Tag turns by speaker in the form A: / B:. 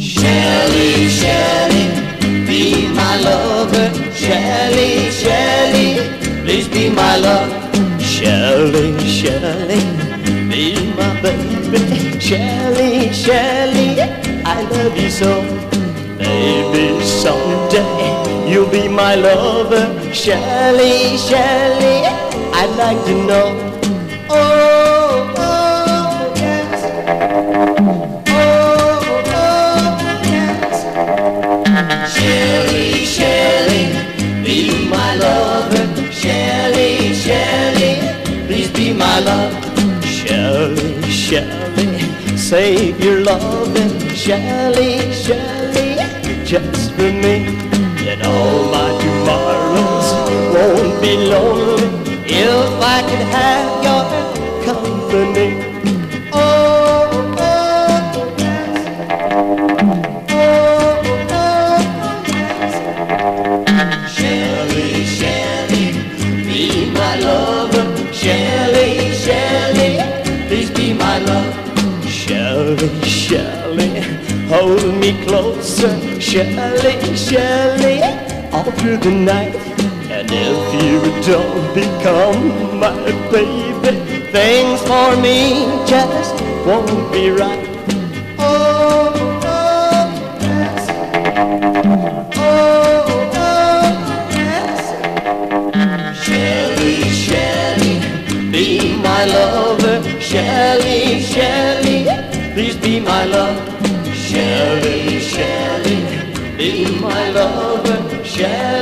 A: Shelley, Shelley, be my lover. Shelley, Shelley, please be my love. Shelley, Shelley, be my baby. Shelley, Shelley, I love you so. Maybe someday you'll be my lover. Shelley, Shelley, I'd like to know. Oh, oh, yes. Oh, oh, yes. Shelley, Shelley, be my lover. Shelley, Shelley, please be my love. Shelley, Shelley, save your loving. Shelley, Shelley, just for me. Then all my tomorrows won't be lonely if I could have your company. Oh, oh, yes. Oh, oh, yes. Shelley, Shelley, be my lover. Shelley, Shelley, please be my love. Shelley, Shelley, hold me closer. Shelley, Shelley, all through the night. And if you don't become my baby, things for me just won't be right. Oh, oh, yes. Oh, oh, yes. Shelley, Shelley, be my lover. Shelley, Shelley, please be my love. Shelley, Shelley, be my lover. Shelley.